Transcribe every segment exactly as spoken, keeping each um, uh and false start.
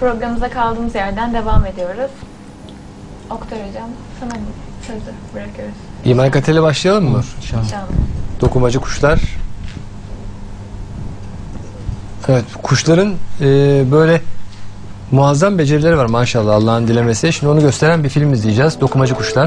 programımıza kaldığımız yerden devam ediyoruz. Oktay Hocam, sana sözü bırakıyoruz. İman Katel'e başlayalım mı? İnşallah. İnşallah. Dokumacı kuşlar. Evet, kuşların e, böyle muazzam becerileri var maşallah, Allah'ın dilemesi. Şimdi onu gösteren bir film izleyeceğiz. Dokumacı kuşlar.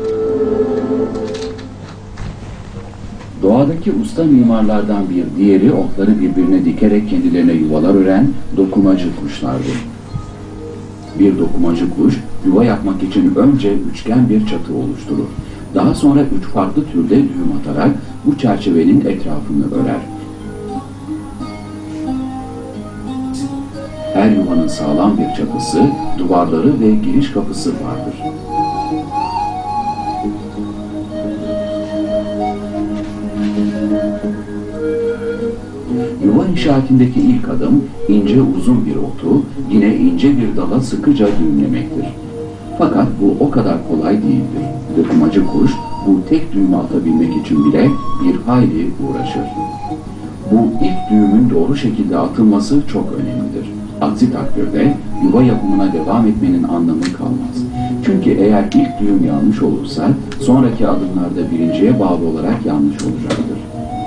Doğadaki usta mimarlardan bir diğeri otları birbirine dikerek kendilerine yuvalar ören dokumacı kuşlardır. Bir dokumacı kuş yuva yapmak için önce üçgen bir çatı oluşturur. Daha sonra üç farklı türde düğüm atarak bu çerçevenin etrafını örer. Her yuvanın sağlam bir çatısı, duvarları ve giriş kapısı vardır. Yuva inşaatindeki ilk adım ince uzun bir otu yine ince bir dala sıkıca düğümlemektir. Fakat bu o kadar kolay değildir. Dokumacı kuş bu tek düğümü atabilmek için bile bir hayli uğraşır. Bu ilk düğümün doğru şekilde atılması çok önemlidir. Aksi takdirde yuva yapımına devam etmenin anlamı kalmaz. Çünkü eğer ilk düğüm yanlış olursa sonraki adımlarda birinciye bağlı olarak yanlış olacaktır.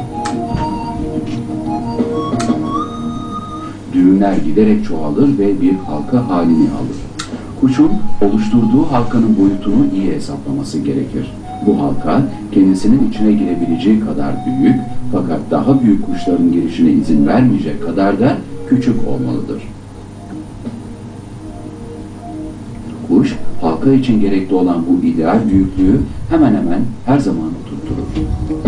Düğümler giderek çoğalır ve bir halka halini alır. Kuşun oluşturduğu halkanın boyutunu iyi hesaplaması gerekir. Bu halka kendisinin içine girebileceği kadar büyük fakat daha büyük kuşların girişine izin vermeyecek kadar da küçük olmalıdır. Kuş, halka için gerekli olan bu ideal büyüklüğü hemen hemen her zaman tutturur.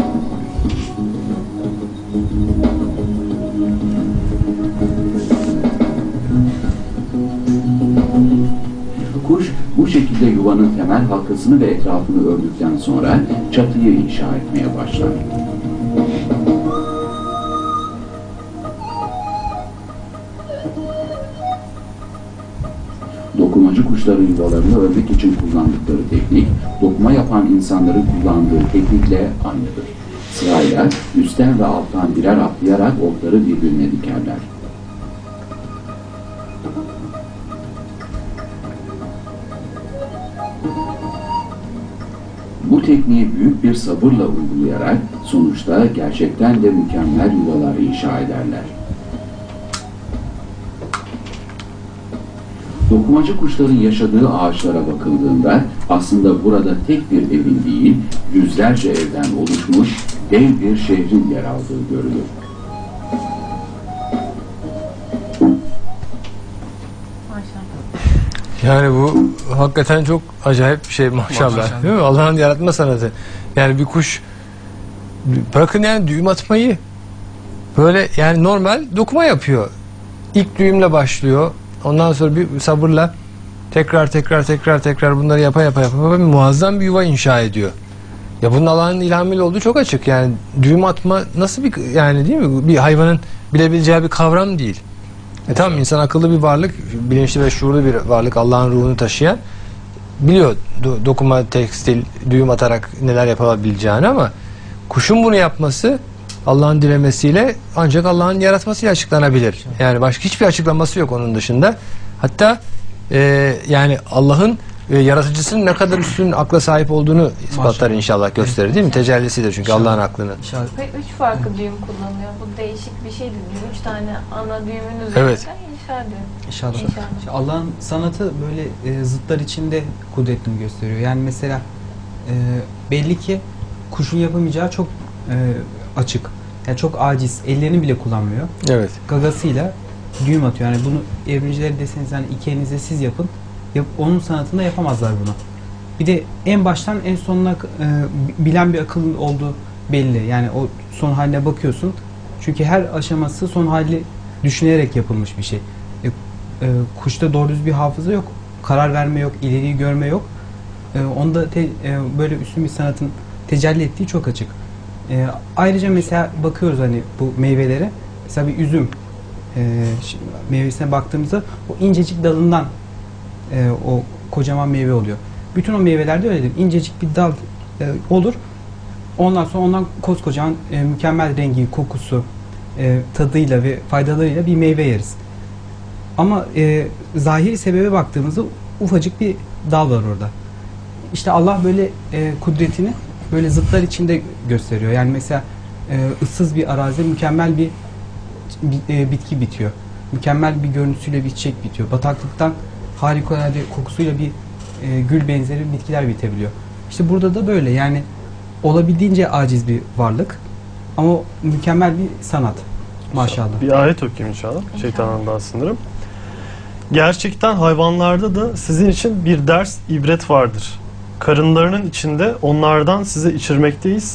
Kuş bu şekilde yuvanın temel halkasını ve etrafını ördükten sonra çatıyı inşa etmeye başlar. Dokumacı kuşların yuvalarını örmek için kullandıkları teknik, dokuma yapan insanların kullandığı teknikle aynıdır. Sırayla üstten ve alttan birer atlayarak otları birbirine dikerler. Bu tekniği büyük bir sabırla uygulayarak sonuçta gerçekten de mükemmel yuvalar inşa ederler. Dokumacı kuşların yaşadığı ağaçlara bakıldığında aslında burada tek bir evin değil, yüzlerce evden oluşmuş dev bir şehrin yer aldığı görülür. Yani bu hakikaten çok acayip bir şey maşallah, maşallah. Değil mi? Allah'ın yaratma sanatı. Yani bir kuş, bırakın yani düğüm atmayı, böyle yani normal dokuma yapıyor. İlk düğümle başlıyor. Ondan sonra bir sabırla tekrar tekrar tekrar tekrar bunları yapa yapa yapa bir muazzam bir yuva inşa ediyor. Ya bunun Allah'ın ilhamıyla olduğu çok açık. Yani düğüm atma nasıl bir, yani değil mi? Bir hayvanın bilebileceği bir kavram değil. E tamam, insan akıllı bir varlık, bilinçli ve şuurlu bir varlık, Allah'ın ruhunu taşıyan, biliyor do dokuma, tekstil, düğüm atarak neler yapabileceğini, ama kuşun bunu yapması Allah'ın dilemesiyle ancak Allah'ın yaratmasıyla açıklanabilir. Yani başka hiçbir açıklaması yok onun dışında. Hatta e, yani Allah'ın e, yaratıcısının ne kadar üstün akla sahip olduğunu ispatlar inşallah, gösterir değil mi? Tecellisidir çünkü Allah'ın aklının. Üç farklı düğüm kullanıyor. Bu değişik bir şey değil. Üç tane ana düğümün üzerinde evet. inşa ediyor. İnşallah. İnşallah. Allah'ın sanatı böyle e, zıtlar içinde kudretini gösteriyor. Yani mesela e, belli ki kuşun yapamayacağı çok e, açık. Yani çok aciz. Ellerini bile kullanmıyor. Evet. Gagasıyla düğüm atıyor. Yani bunu evrimcileri deseniz yani iki elinizle siz yapın. Yap, onun sanatında yapamazlar bunu. Bir de en baştan en sonuna e, bilen bir akılın olduğu belli. Yani o son haline bakıyorsun. Çünkü her aşaması son hali düşünerek yapılmış bir şey. E, e, kuşta doğru düz bir hafıza yok. Karar verme yok. İleriyi görme yok. E, onda te, e, böyle üstün bir sanatın tecelli ettiği çok açık. E, ayrıca mesela bakıyoruz hani bu meyvelere. Mesela bir üzüm e, meyvesine baktığımızda o incecik dalından e, o kocaman meyve oluyor. Bütün o meyvelerde öyledir. İncecik bir dal e, olur. Ondan sonra ondan koskocaman e, mükemmel rengi, kokusu, e, tadıyla ve faydalarıyla bir meyve yeriz. Ama e, zahiri sebebe baktığımızda ufacık bir dal var orada. İşte Allah böyle e, kudretini böyle zıtlar içinde gösteriyor. Yani mesela e, ıssız bir arazide mükemmel bir, bir e, bitki bitiyor. Mükemmel bir görüntüsüyle bir çiçek bitiyor. Bataklıktan harikulade kokusuyla bir e, gül benzeri bitkiler bitebiliyor. İşte burada da böyle, yani olabildiğince aciz bir varlık ama mükemmel bir sanat. Maşallah. Bir ayet okuyayım inşallah. Şeytandan sınırım. Gerçekten hayvanlarda da sizin için bir ders, ibret vardır. Karınlarının içinde onlardan size içirmekteyiz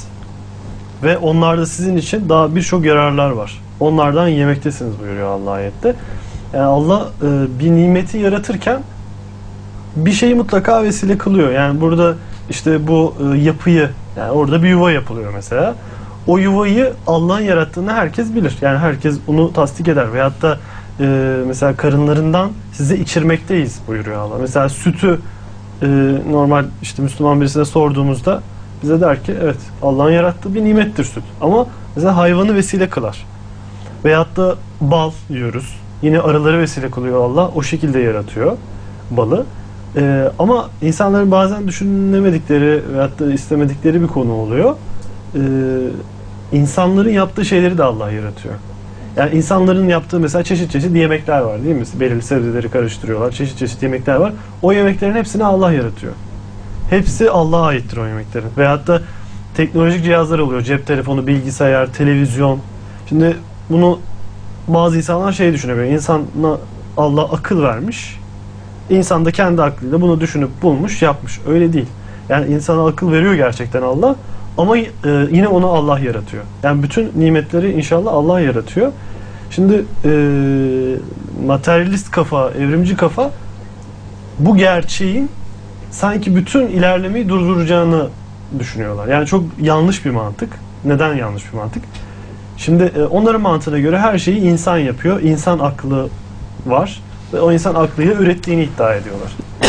ve onlarda sizin için daha birçok yararlar var. Onlardan yemektesiniz buyuruyor Allah ayette. Yani Allah e, bir nimeti yaratırken bir şeyi mutlaka vesile kılıyor. Yani burada işte bu e, yapıyı, yani orada bir yuva yapılıyor mesela. O yuvayı Allah'ın yarattığını herkes bilir. Yani herkes bunu tasdik eder. Veyahut da e, mesela karınlarından size içirmekteyiz buyuruyor Allah. Mesela sütü e, normal işte Müslüman birisine sorduğumuzda bize der ki evet Allah'ın yarattığı bir nimettir süt. Ama mesela hayvanı vesile kılar. Veyahut da bal yiyoruz. Yine arıları vesile kılıyor Allah. O şekilde yaratıyor balı. Ee, ama insanların bazen düşünemedikleri veyahut da istemedikleri bir konu oluyor. Ee, insanların yaptığı şeyleri de Allah yaratıyor. Yani insanların yaptığı mesela çeşit çeşit yemekler var değil mi? Belirli sebzeleri karıştırıyorlar. Çeşit çeşit yemekler var. O yemeklerin hepsini Allah yaratıyor. Hepsi Allah'a aittir o yemeklerin. Veyahut da teknolojik cihazlar oluyor. Cep telefonu, bilgisayar, televizyon. Şimdi bunu bazı insanlar şey düşünüyor. İnsana Allah akıl vermiş. İnsan da kendi aklıyla bunu düşünüp bulmuş, yapmış. Öyle değil. Yani insana akıl veriyor gerçekten Allah. Ama e, yine onu Allah yaratıyor. Yani bütün nimetleri inşallah Allah yaratıyor. Şimdi e, materyalist kafa, evrimci kafa bu gerçeğin sanki bütün ilerlemeyi durduracağını düşünüyorlar. Yani çok yanlış bir mantık. Neden yanlış bir mantık? Şimdi e, onların mantığına göre her şeyi insan yapıyor. İnsan aklı var. Ve o insan aklıyla ürettiğini iddia ediyorlar.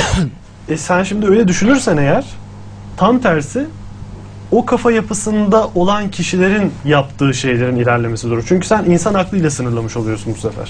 e sen şimdi öyle düşünürsen eğer tam tersi o kafa yapısında olan kişilerin yaptığı şeylerin ilerlemesi doğru. Çünkü sen insan aklıyla sınırlamış oluyorsun bu sefer.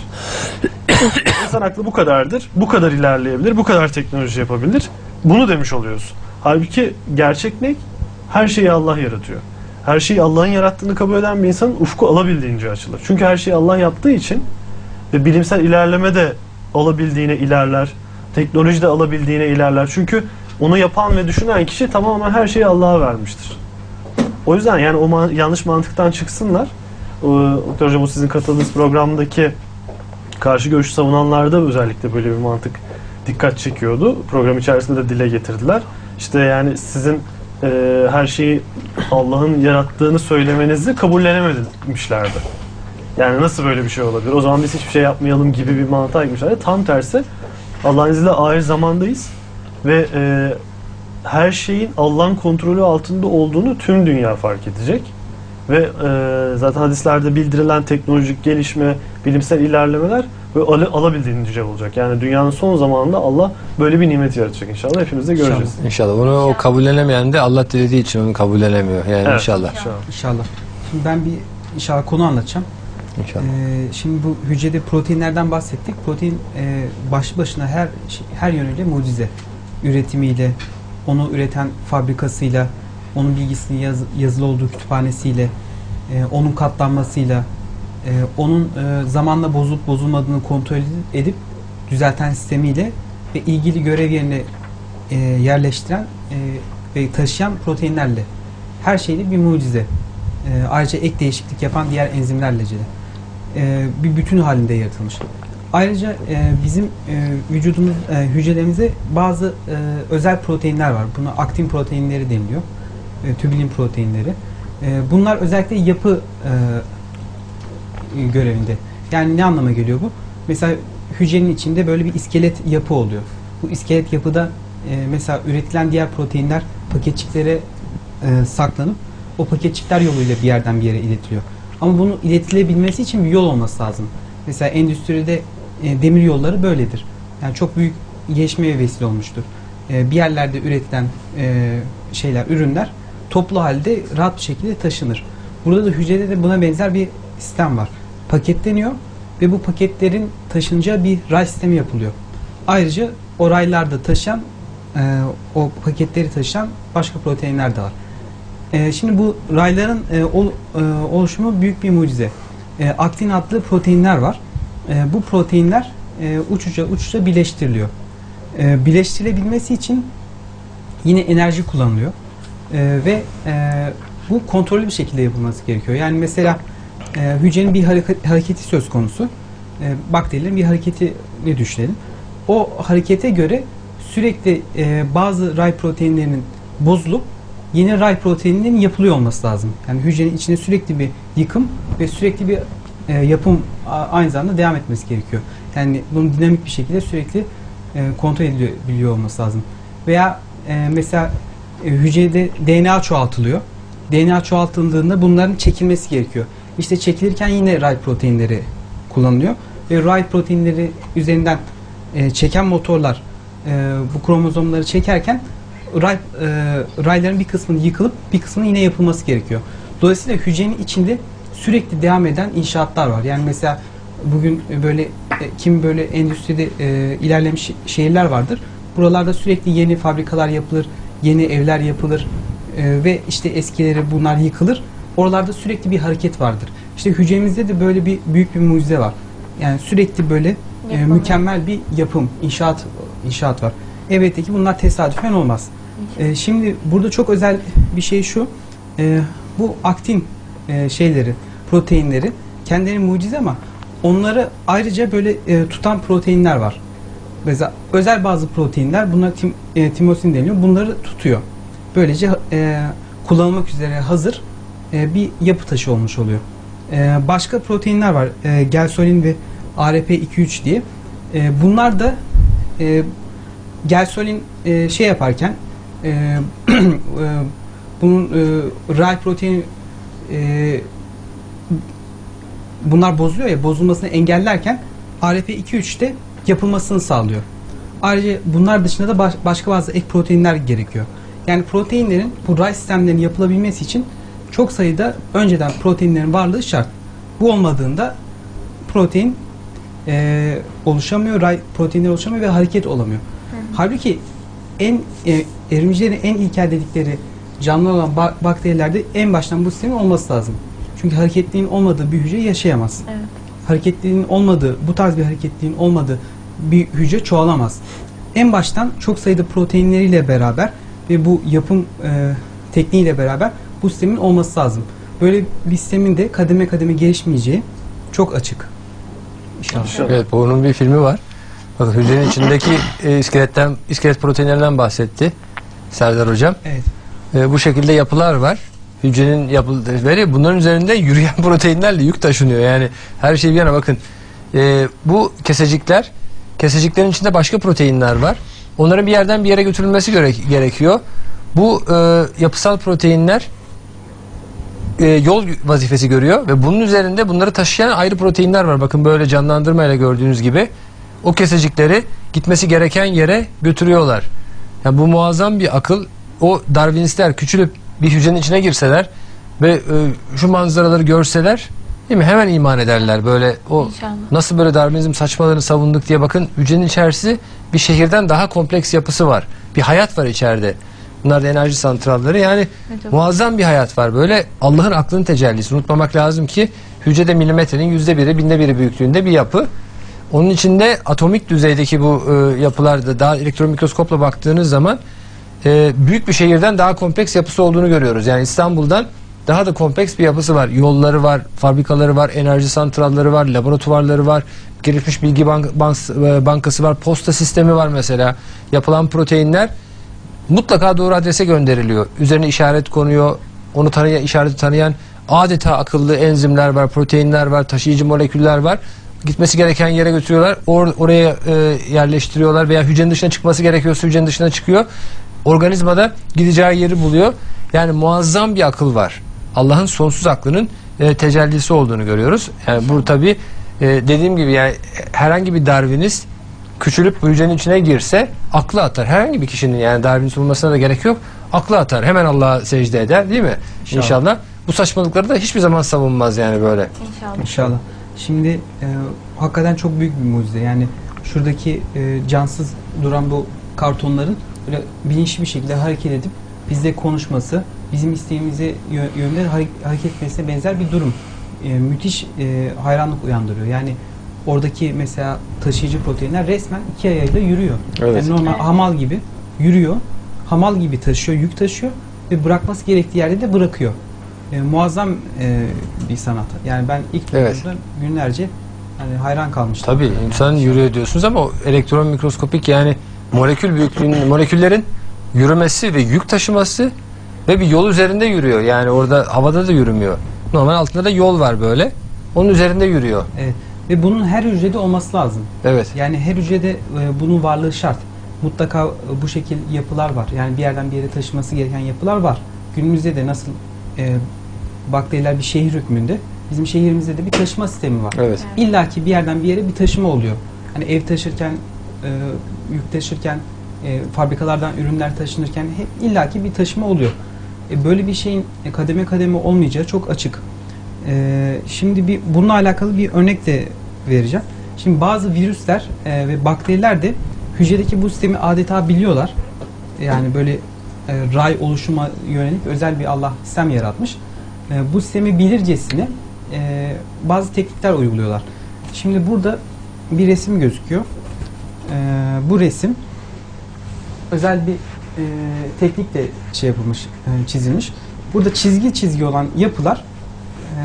İnsan aklı bu kadardır. Bu kadar ilerleyebilir. Bu kadar teknoloji yapabilir. Bunu demiş oluyorsun. Halbuki gerçek ne? Her şeyi Allah yaratıyor. Her şeyi Allah'ın yarattığını kabul eden bir insanın ufku alabildiğince açılır. Çünkü her şeyi Allah yaptığı için ve bilimsel ilerleme de alabildiğine ilerler. Teknoloji de alabildiğine ilerler. Çünkü onu yapan ve düşünen kişi tamamen her şeyi Allah'a vermiştir. O yüzden yani o man- yanlış mantıktan çıksınlar. Doktor Hocam, bu sizin katıldığınız programdaki karşı görüşü savunanlarda özellikle böyle bir mantık dikkat çekiyordu. Program içerisinde de dile getirdiler. İşte yani sizin e, her şeyi Allah'ın yarattığını söylemenizi kabullenememişlerdi. Yani nasıl böyle bir şey olabilir? O zaman biz hiçbir şey yapmayalım gibi bir mantığa gitmişlerdi. Tam tersi, Allah'ın izniyle ahir zamandayız ve e, her şeyin Allah'ın kontrolü altında olduğunu tüm dünya fark edecek. Ve e, zaten hadislerde bildirilen teknolojik gelişme, bilimsel ilerlemeler ve al- alabildiğince olacak. Yani dünyanın son zamanında Allah böyle bir nimet yaratacak inşallah. Hepimiz de göreceğiz. İnşallah. İnşallah. Onu o kabullenemeyen de Allah dilediği için onu kabullenemiyor. Yani Evet, inşallah. inşallah. İnşallah. Şimdi ben bir inşallah konu anlatacağım. İnşallah. Ee, şimdi bu hücrede proteinlerden bahsettik. Protein e, başlı başına her her yönüyle mucize. Üretimiyle, onu üreten fabrikasıyla, onun bilgisinin yaz, yazılı olduğu kütüphanesiyle, e, onun katlanmasıyla, e, onun e, zamanla bozulup bozulmadığını kontrol edip düzelten sistemiyle ve ilgili görev yerine e, yerleştiren e, ve taşıyan proteinlerle, her şeyle bir mucize. E, ayrıca ek değişiklik yapan diğer enzimlerle de e, bir bütün halinde yaratılmış. Ayrıca e, bizim e, vücudumuz, e, hücrelerimizde bazı e, özel proteinler var. Buna aktin proteinleri deniliyor. E, tübülin proteinleri. E, bunlar özellikle yapı e, görevinde. Yani ne anlama geliyor bu? Mesela hücrenin içinde böyle bir iskelet yapı oluyor. Bu iskelet yapıda e, mesela üretilen diğer proteinler paketçiklere e, saklanıp o paketçikler yoluyla bir yerden bir yere iletiliyor. Ama bunu iletilebilmesi için bir yol olması lazım. Mesela endüstride e, demir yolları böyledir. Yani çok büyük gelişmeye vesile olmuştur. E, bir yerlerde üretilen e, şeyler, ürünler toplu halde rahat bir şekilde taşınır. Burada da hücrede de buna benzer bir sistem var. Paketleniyor ve bu paketlerin taşınacağı bir ray sistemi yapılıyor. Ayrıca o raylarda taşıyan, e, o paketleri taşıyan başka proteinler de var. E, şimdi bu rayların e, ol, e, oluşumu büyük bir mucize. E, aktin adlı proteinler var. E, bu proteinler e, uçuca uçuca birleştiriliyor. E, birleştirilebilmesi için yine enerji kullanılıyor. E, ve e, bu kontrollü bir şekilde yapılması gerekiyor. Yani mesela e, hücrenin bir hareket, hareketi söz konusu. E, bakterilerin bir hareketini düşünelim. O harekete göre sürekli e, bazı ray proteinlerinin bozulup yeni ray proteinlerinin yapılıyor olması lazım. Yani hücrenin içinde sürekli bir yıkım ve sürekli bir e, yapım a, aynı zamanda devam etmesi gerekiyor. Yani bunun dinamik bir şekilde sürekli e, kontrol ediliyor biliyor olması lazım. Veya e, mesela e, hücrede D N A çoğaltılıyor. D N A çoğaltıldığında bunların çekilmesi gerekiyor. İşte çekilirken yine ray proteinleri kullanılıyor ve ray proteinleri üzerinden e, çeken motorlar e, bu kromozomları çekerken ray, e, rayların bir kısmının yıkılıp bir kısmının yine yapılması gerekiyor. Dolayısıyla hücrenin içinde sürekli devam eden inşaatlar var. Yani mesela bugün böyle e, kim böyle endüstride e, ilerlemiş şehirler vardır. Buralarda sürekli yeni fabrikalar yapılır, yeni evler yapılır e, ve işte eskileri bunlar yıkılır. Oralarda sürekli bir hareket vardır. İşte hücremizde de böyle bir büyük bir mucize var. Yani sürekli böyle e, mükemmel bir yapım, inşaat inşaat var. Elbette ki bunlar tesadüfen olmaz. E, şimdi burada çok özel bir şey şu. E, bu aktin e, şeyleri, proteinleri kendileri mucize ama onları ayrıca böyle e, tutan proteinler var. Mesela özel bazı proteinler, buna tim, e, timosin deniyor. Bunları tutuyor. Böylece e, kullanılmak üzere hazır e, bir yapı taşı olmuş oluyor. E, başka proteinler var. E, gelsolin ve A R P iki üç diye. E, bunlar da e, gelsolin e, şey yaparken e, e, bunun e, ray protein e, bunlar bozuluyor ya, bozulmasını engellerken A R P iki üçte yapılmasını sağlıyor. Ayrıca bunlar dışında da baş, başka bazı ek proteinler gerekiyor. Yani proteinlerin bu ray sistemlerinin yapılabilmesi için çok sayıda önceden proteinlerin varlığı şart. Bu olmadığında protein e, oluşamıyor, ray proteinler oluşamıyor ve hareket olamıyor. Hı hı. Halbuki en e, evrimcilerin en ilkel dedikleri canlı olan ba- bakterilerde en baştan bu sistemin olması lazım. Çünkü hareketliliğin olmadığı bir hücre yaşayamaz. Evet. Hareketliliğin olmadığı, bu tarz bir hareketliliğin olmadığı bir hücre çoğalamaz. En baştan çok sayıda proteinleriyle beraber ve bu yapım e, tekniğiyle beraber bu sistemin olması lazım. Böyle bir sistemin de kademe kademe gelişmeyeceği çok açık. İnşallah. Evet, bunun bir filmi var. Bakın hücrenin içindeki e, iskeletten, iskelet proteinlerinden bahsetti Serdar Hocam. Evet. E, bu şekilde yapılar var. Hücrenin yapıları, bunların üzerinde yürüyen proteinlerle yük taşınıyor. Yani her şey bir yana bakın. E, bu kesecikler, keseciklerin içinde başka proteinler var. Onların bir yerden bir yere götürülmesi gerek, gerekiyor. Bu e, yapısal proteinler e, yol vazifesi görüyor ve bunun üzerinde bunları taşıyan ayrı proteinler var. Bakın böyle canlandırmayla gördüğünüz gibi o kesecikleri gitmesi gereken yere götürüyorlar. Yani bu muazzam bir akıl. O Darwinistler küçülüp bir hücrenin içine girseler ve e, şu manzaraları görseler, değil mi? Hemen iman ederler. Böyle o İnşallah. Nasıl böyle Darwinizm saçmalarını savunduk diye bakın, hücrenin içerisi bir şehirden daha kompleks yapısı var. Bir hayat var içeride. Bunlar da enerji santralleri. Yani evet, muazzam bir hayat var. Böyle Allah'ın aklının tecellisi. Unutmamak lazım ki hücrede milimetrenin yüzde biri, binde biri büyüklüğünde bir yapı. Onun içinde atomik düzeydeki bu e, yapılarda daha elektron mikroskopla baktığınız zaman e, büyük bir şehirden daha kompleks yapısı olduğunu görüyoruz. Yani İstanbul'dan daha da kompleks bir yapısı var. Yolları var, fabrikaları var, enerji santralleri var, laboratuvarları var, gelişmiş bilgi bank, bank, bankası var, posta sistemi var mesela. Yapılan proteinler mutlaka doğru adrese gönderiliyor. Üzerine işaret konuyor. Onu tanıyan, işareti tanıyan adeta akıllı enzimler var, proteinler var, taşıyıcı moleküller var. Gitmesi gereken yere götürüyorlar. Or, oraya e, yerleştiriyorlar veya hücrenin dışına çıkması gerekiyorsa hücrenin dışına çıkıyor. Organizmada gideceği yeri buluyor. Yani muazzam bir akıl var. Allah'ın sonsuz aklının e, tecellisi olduğunu görüyoruz. Yani bu tabii e, dediğim gibi yani herhangi bir Darwinist küçülüp bu hücrenin içine girse aklı atar. Herhangi bir kişinin, yani Darwinist olmasına da gerek yok. Aklı atar. Hemen Allah'a secde eder, değil mi? İnşallah. İnşallah. Bu saçmalıkları da hiçbir zaman savunmaz yani böyle. İnşallah. İnşallah. Şimdi e, hakikaten çok büyük bir mucize. Yani şuradaki e, cansız duran bu kartonların böyle bilinçli bir şekilde hareket edip bizle konuşması, bizim isteğimize yö- yönde hare- hareket etmesine benzer bir durum. E, müthiş e, hayranlık uyandırıyor. Yani oradaki mesela taşıyıcı proteinler resmen iki ayağıyla yürüyor. Evet. Yani normal Evet. hamal gibi yürüyor, hamal gibi taşıyor, yük taşıyor ve bırakması gerektiği yerde de bırakıyor. E, muazzam e, bir sanat. Yani ben ilk Evet. duyduğumda günlerce hani hayran kalmıştım. Tabii insan yürüyor diyorsunuz ama o elektron mikroskopik yani molekül büyüklüğünün, moleküllerin yürümesi ve yük taşıması ve bir yol üzerinde yürüyor. Yani orada havada da yürümüyor. Normal altında da yol var böyle. Onun üzerinde yürüyor. Evet. Ve bunun her hücrede olması lazım. Evet. Yani her hücrede e, bunun varlığı şart. Mutlaka e, bu şekil yapılar var. Yani bir yerden bir yere taşıması gereken yapılar var. Günümüzde de nasıl e, bakteriler bir şehir hükmünde, bizim şehrimizde de bir taşıma sistemi var. Evet. İlla ki bir yerden bir yere bir taşıma oluyor. Hani ev taşırken, e, yük taşırken, e, fabrikalardan ürünler taşınırken hep illaki bir taşıma oluyor. E, böyle bir şeyin e, kademe kademe olmayacağı çok açık. E, şimdi bir bununla alakalı bir örnek de vereceğim. Şimdi bazı virüsler e, ve bakteriler de hücredeki bu sistemi adeta biliyorlar. Yani böyle e, ray oluşuma yönelik özel bir Allah sistem yaratmış. E, bu sistemi bilircesine e, bazı teknikler uyguluyorlar. Şimdi burada bir resim gözüküyor. E, bu resim özel bir e, teknikle şey yapılmış, e, çizilmiş. Burada çizgi çizgi olan yapılar e,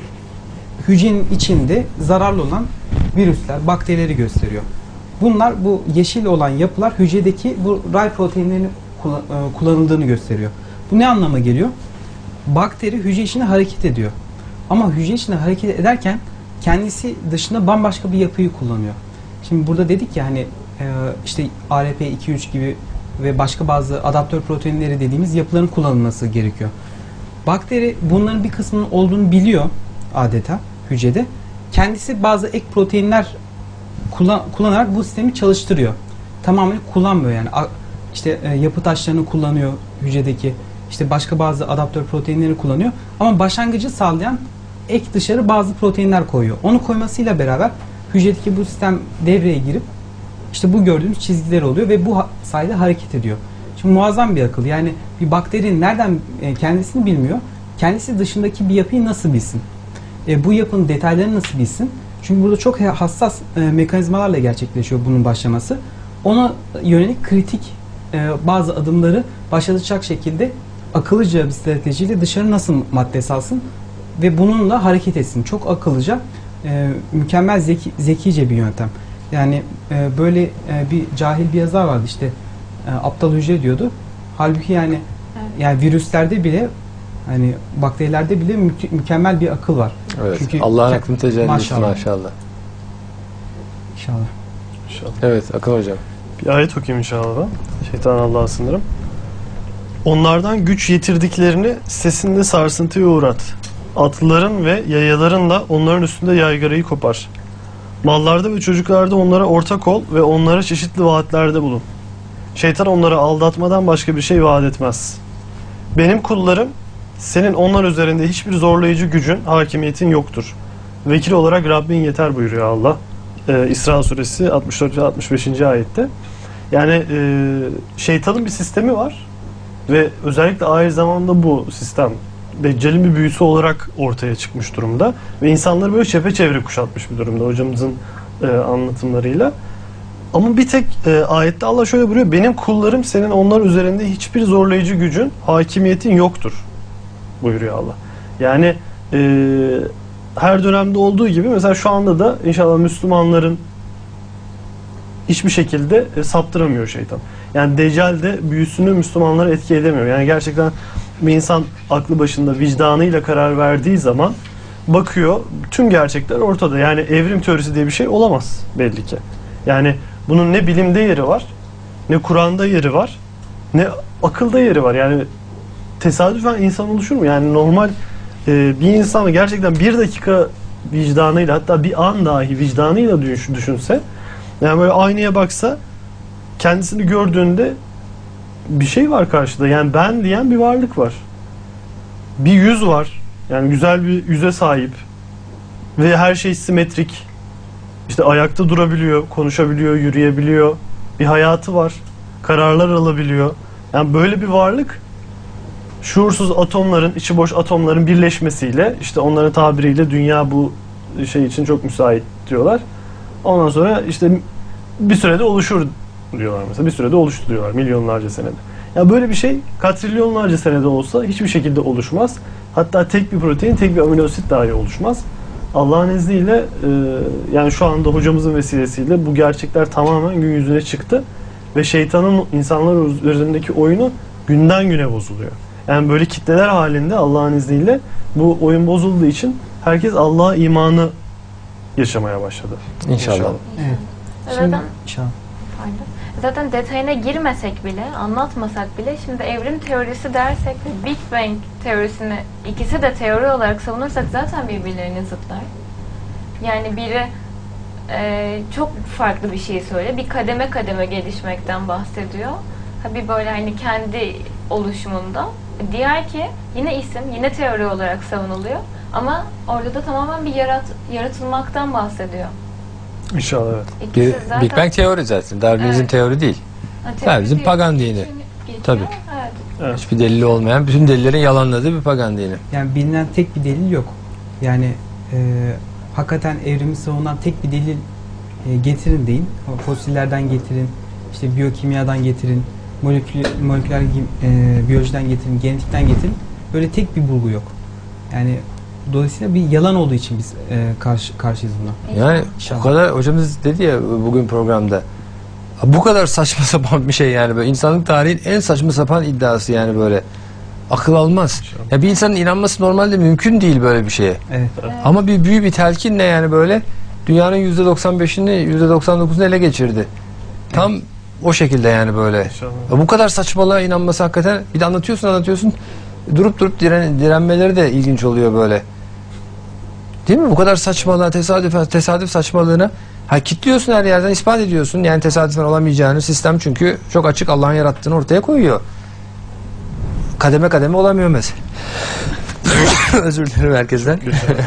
hücrenin içinde zararlı olan virüsler, bakterileri gösteriyor. Bunlar, bu yeşil olan yapılar hücredeki bu ray proteinlerinin kullan- e, kullanıldığını gösteriyor. Bu ne anlama geliyor? Bakteri hücre içinde hareket ediyor. Ama hücre içinde hareket ederken kendisi dışında bambaşka bir yapıyı kullanıyor. Şimdi burada dedik ya hani e, işte A R P iki üç gibi ve başka bazı adaptör proteinleri dediğimiz yapıların kullanılması gerekiyor. Bakteri bunların bir kısmının olduğunu biliyor adeta hücrede. Kendisi bazı ek proteinler kullan, kullanarak bu sistemi çalıştırıyor. Tamamen kullanmıyor yani. A- işte e, yapı taşlarını kullanıyor hücredeki. İşte başka bazı adaptör proteinleri kullanıyor. Ama başlangıcı sağlayan ek dışarı bazı proteinler koyuyor. Onu koymasıyla beraber hücredeki bu sistem devreye girip işte bu gördüğümüz çizgiler oluyor ve bu ha- sayede hareket ediyor. Şimdi muazzam bir akıl. Yani bir bakteri nereden e, kendisini bilmiyor. Kendisi dışındaki bir yapıyı nasıl bilsin? E, bu yapının detaylarını nasıl bilsin? Çünkü burada çok hassas e, mekanizmalarla gerçekleşiyor bunun başlaması. Ona yönelik kritik e, bazı adımları başlatacak şekilde akıllıca bir stratejiyle dışarı nasıl madde salsın ve bununla hareket etsin. Çok akıllıca, e, mükemmel zeki, zekice bir yöntem. Yani e, böyle e, bir cahil bir yazar vardı işte e, aptal hücre diyordu. Halbuki yani Evet. yani virüslerde bile hani bakterilerde bile mü- mükemmel bir akıl var. Evet. Çünkü- Allah'ın aklını tecellisi Maşallah. maşallah. İnşallah. İnşallah. Evet Akın hocam. Bir ayet okuyayım inşallah ben. Şeytan Allah'a sınırım. Onlardan güç yetirdiklerini sesinde sarsıntıya uğrat. Atlıların ve yayaların da onların üstünde yaygarayı kopar. Mallarda ve çocuklarda onlara ortak ol ve onlara çeşitli vaatlerde bulun. Şeytan onları aldatmadan başka bir şey vaat etmez. Benim kullarım, senin onlar üzerinde hiçbir zorlayıcı gücün, hakimiyetin yoktur. Vekil olarak Rabbin yeter buyuruyor Allah. Ee, İsra suresi altmış dört ve altmış beşinci ayette. Yani e, şeytanın bir sistemi var ve özellikle ahir zamanda bu sistem Deccal'in bir büyüsü olarak ortaya çıkmış durumda ve insanları böyle çepeçevre kuşatmış bir durumda hocamızın e, anlatımlarıyla. Ama bir tek e, ayette Allah şöyle buyuruyor: benim kullarım, senin onlar üzerinde hiçbir zorlayıcı gücün, hakimiyetin yoktur buyuruyor Allah. Yani e, her dönemde olduğu gibi mesela şu anda da inşallah Müslümanların hiçbir şekilde e, saptıramıyor şeytan. Yani Deccal de büyüsünü Müslümanlara etki edemiyor. Yani gerçekten bir insan aklı başında vicdanıyla karar verdiği zaman bakıyor, tüm gerçekler ortada. Yani evrim teorisi diye bir şey olamaz belli ki. Yani bunun ne bilimde yeri var, ne Kur'an'da yeri var, ne akılda yeri var. Yani tesadüfen insan oluşur mu? Yani normal e, bir insan gerçekten bir dakika vicdanıyla, hatta bir an dahi vicdanıyla düş- düşünse, yani böyle aynaya baksa, kendisini gördüğünde bir şey var karşıda. Yani ben diyen bir varlık var. Bir yüz var. Yani güzel bir yüze sahip. ve her şey simetrik. İşte ayakta durabiliyor, konuşabiliyor, yürüyebiliyor. Bir hayatı var. Kararlar alabiliyor. Yani böyle bir varlık şuursuz atomların, içi boş atomların birleşmesiyle, işte onların tabiriyle dünya bu şey için çok müsait diyorlar. Ondan sonra işte bir sürede oluşur diyorlar mesela. Bir sürede oluştu diyorlar, milyonlarca senede. Ya böyle bir şey katrilyonlarca senede olsa hiçbir şekilde oluşmaz. Hatta tek bir protein, tek bir amino asit dahi oluşmaz. Allah'ın izniyle e, yani şu anda hocamızın vesilesiyle bu gerçekler tamamen gün yüzüne çıktı ve şeytanın insanlar üzerindeki oyunu günden güne bozuluyor. Yani böyle kitleler halinde Allah'ın izniyle bu oyun bozulduğu için herkes Allah'a imanı yaşamaya başladı. İnşallah. İnşallah. Evet. Zaten, İnşallah. pardon. Zaten detayına girmesek bile, anlatmasak bile, şimdi evrim teorisi dersek ve Big Bang teorisini ikisi de teori olarak savunursak zaten birbirlerini zıtlar. Yani biri e, çok farklı bir şey söylüyor. Bir kademe kademe gelişmekten bahsediyor. Ha bir böyle hani kendi oluşumunda. Diğer ki yine isim, yine teori olarak savunuluyor. Ama orada da tamamen bir yarat, yaratılmaktan bahsediyor. İnşallah evet. İkisi Bir, zaten- Big Bang teori zaten. Darwinizm Evet. teori değil. Ha, Ha, bizim teori pagan değil. dini. Geçiyor. Tabii. Evet. Evet. Hiçbir delili olmayan, bütün delillerin yalanladığı bir pagan dini. Yani bilinen tek bir delil yok. Yani e, hakikaten evrimi savunan tek bir delil e, getirin deyin. Fosillerden getirin, işte biyokimyadan getirin, molekül, moleküler e, biyolojiden getirin, genetikten getirin. Böyle tek bir bulgu yok. Yani dolayısıyla bir yalan olduğu için biz e, karşı karşıyız buna. Yani İnşallah. o kadar hocamız dedi ya bugün programda. Bu kadar saçma sapan bir şey yani böyle insanlık tarihin en saçma sapan iddiası yani böyle. Akıl almaz. Ya bir insanın inanması normalde mümkün değil böyle bir şeye. Evet. Ama bir büyü bir telkinle yani böyle dünyanın yüzde doksan beşini yüzde doksan dokuzunu ele geçirdi. Tam o şekilde yani böyle. İnşallah. Ya bu kadar saçmalığa inanması hakikaten bir de anlatıyorsun anlatıyorsun durup durup diren, direnmeleri de ilginç oluyor böyle. Değil mi? Bu kadar saçmalığa, tesadüf, tesadüf saçmalığına ha kitliyorsun her yerden ispat ediyorsun. Yani tesadüfen olamayacağını sistem çünkü çok açık Allah'ın yarattığını ortaya koyuyor. Kademe kademe olamıyor mesela. Özür dilerim herkesten.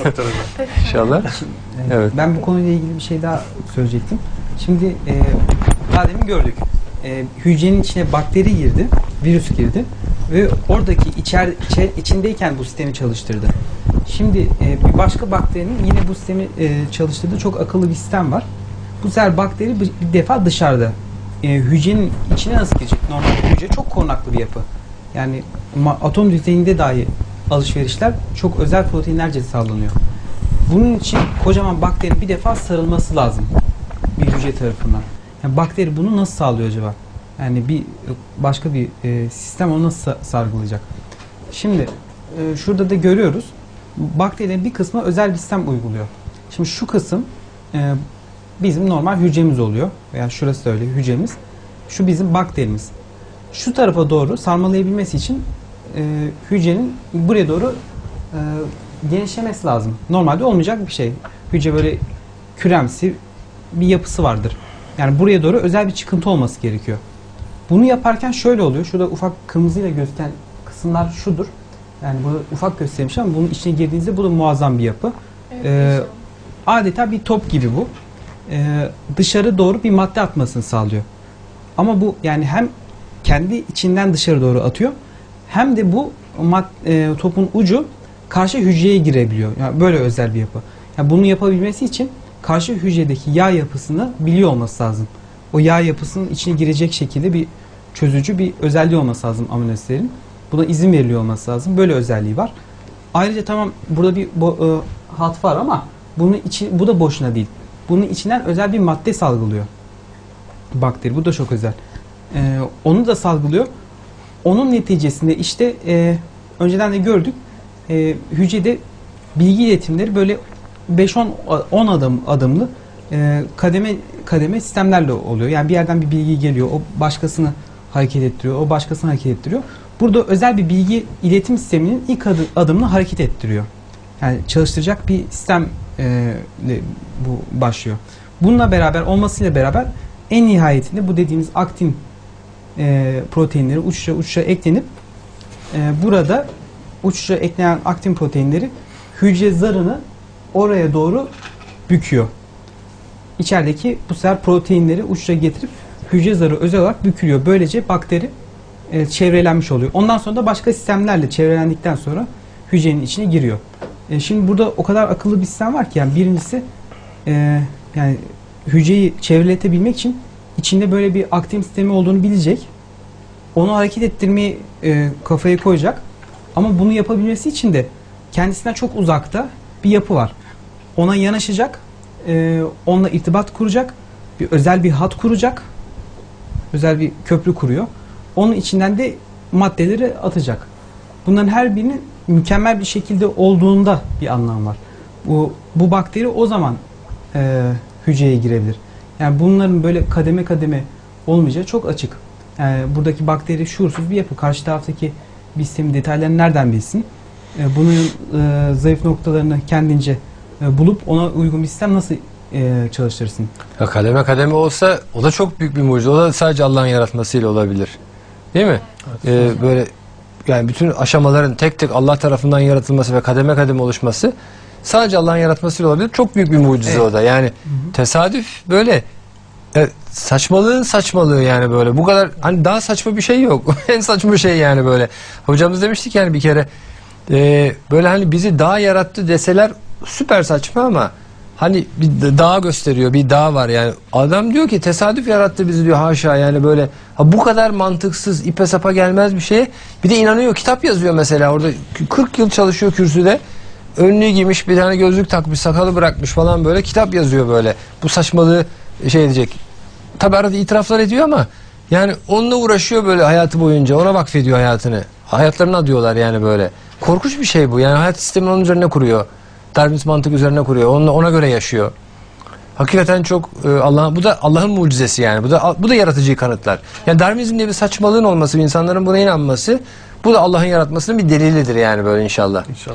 İnşallah. Evet. Evet. Ben bu konuyla ilgili bir şey daha söyleyecektim. Şimdi e, daha demin gördük. E, hücrenin içine bakteri girdi, virüs girdi ve oradaki içer, içer içindeyken bu sistemi çalıştırdı. Şimdi e, bir başka bakterinin yine bu sistemi e, çalıştırdığı çok akıllı bir sistem var. Bu sefer bakteri bir, bir defa dışarıda. E, hücrenin içine nasıl girecek? Normalde hücre çok korunaklı bir yapı. Yani ma- atom düzeyinde dahi alışverişler çok özel proteinlerce sağlanıyor. Bunun için kocaman bakterinin bir defa sarılması lazım bir hücre tarafından. Yani bakteri bunu nasıl sağlıyor acaba? Yani bir başka bir e, sistem onu nasıl sargılayacak? Şimdi e, şurada da görüyoruz. Bakterilerin bir kısmı özel bir sistem uyguluyor. Şimdi şu kısım e, bizim normal hücremiz oluyor. Veya şurası da öyle hücremiz. Şu bizim bakterimiz. Şu tarafa doğru sarmalayabilmesi için e, hücrenin buraya doğru e, genişlemesi lazım. Normalde olmayacak bir şey. Hücre böyle küremsi bir yapısı vardır. Yani buraya doğru özel bir çıkıntı olması gerekiyor. Bunu yaparken şöyle oluyor. Şurada ufak kırmızıyla gösteren kısımlar şudur. Yani bunu ufak göstermiş ama bunun içine girdiğinizde bu da muazzam bir yapı. Ee, adeta bir top gibi bu. Ee, dışarı doğru bir madde atmasını sağlıyor. Ama bu yani hem kendi içinden dışarı doğru atıyor hem de bu mad e, topun ucu karşı hücreye girebiliyor. Yani böyle özel bir yapı. Yani bunu yapabilmesi için karşı hücredeki yağ yapısını biliyor olması lazım. O yağ yapısının içine girecek şekilde bir çözücü bir özelliği olması lazım amino asitlerin. Buna izin veriliyor olması lazım. Böyle özelliği var. Ayrıca tamam burada bir bo, e, hat var ama bunun içi, bu da boşuna değil. Bunun içinden özel bir madde salgılıyor. Bakteri. Bu da çok özel. Ee, onu da salgılıyor. Onun neticesinde işte e, önceden de gördük. E, hücrede bilgi iletimleri böyle beş on adım adımlı e, kademe kademe sistemlerle oluyor. Yani bir yerden bir bilgi geliyor. O başkasını hareket ettiriyor. O başkasını hareket ettiriyor. Burada özel bir bilgi iletim sisteminin ilk adı, adımını hareket ettiriyor. Yani çalıştıracak bir sistem e, bu başlıyor. Bununla beraber olmasıyla beraber en nihayetinde bu dediğimiz aktin e, proteinleri uçuşa uçuşa eklenip e, burada uçuşa eklenen aktin proteinleri hücre zarını oraya doğru büküyor. İçerideki bu sefer proteinleri uçlara getirip hücre zarı özel olarak bükülüyor. Böylece bakteri e, çevrelenmiş oluyor. Ondan sonra da başka sistemlerle çevrelendikten sonra hücrenin içine giriyor. E, şimdi burada o kadar akıllı bir sistem var ki yani birincisi e, yani hücreyi çevreletebilmek için içinde böyle bir aktin sistemi olduğunu bilecek. Onu hareket ettirmeyi e, kafaya koyacak. Ama bunu yapabilmesi için de kendisinden çok uzakta bir yapı var. Ona yanaşacak, e, onunla irtibat kuracak, bir özel bir hat kuracak, özel bir köprü kuruyor. Onun içinden de maddeleri atacak. Bunların her birinin mükemmel bir şekilde olduğunda bir anlam var. Bu, bu bakteri o zaman e, hücreye girebilir. Yani bunların böyle kademe kademe olmayacağı çok açık. Yani buradaki bakteri şuursuz bir yapı. Karşı taraftaki bir sistemin detaylarını nereden bilsin? E, bunun e, zayıf noktalarını kendince e, bulup ona uygun bir sistem nasıl e, çalıştırırsın? Ya kademe kademe olsa o da çok büyük bir mucize. O da sadece Allah'ın yaratmasıyla olabilir. Değil mi? Evet, ee, böyle yani bütün aşamaların tek tek Allah tarafından yaratılması ve kademe kademe oluşması sadece Allah'ın yaratmasıyla olabilir. Çok büyük bir mucize evet. O da. Yani hı-hı. Tesadüf böyle e, saçmalığın saçmalığı yani böyle. Bu kadar hani daha saçma bir şey yok. En saçma şey yani böyle. Hocamız demiştik yani bir kere e, böyle hani bizi dağ yarattı deseler süper saçma ama hani bir dağ gösteriyor, bir dağ var yani. Adam diyor ki tesadüf yarattı bizi diyor haşa yani böyle. Ha, bu kadar mantıksız, ipe sapa gelmez bir şeye. Bir de inanıyor, kitap yazıyor mesela orada. kırk yıl çalışıyor kürsüde. Önlüğü giymiş, bir tane gözlük takmış, sakalı bırakmış falan böyle. Kitap yazıyor böyle. Bu saçmalığı şey edecek. Tabi arada itiraflar ediyor ama yani onunla uğraşıyor böyle hayatı boyunca. Ona vakfediyor hayatını. Hayatlarını adıyorlar yani böyle. Korkunç bir şey bu. Yani hayat sistemini onun üzerine kuruyor. Darwinist mantık üzerine kuruyor. Onunla, ona göre yaşıyor. Hakikaten çok e, Allah bu da Allah'ın mucizesi yani. Bu da bu da yaratıcıyı kanıtlar. Yani Darwinizm diye bir saçmalığın olması, insanların buna inanması bu da Allah'ın yaratmasının bir delilidir yani böyle inşallah. İnşallah.